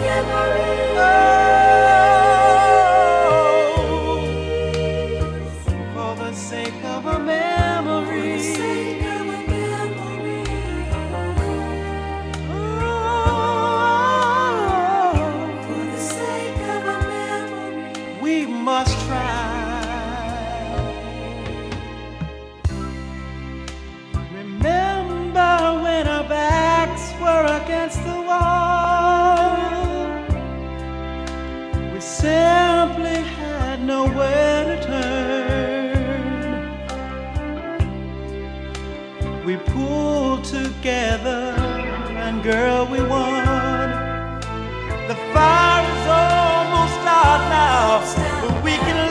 For the sake of a memory. For the sake of a memory. We must try. Remember when our backs were against the wall? We simply had nowhere to turn. We pulled together, and girl, we won. The fire is almost out now, but we can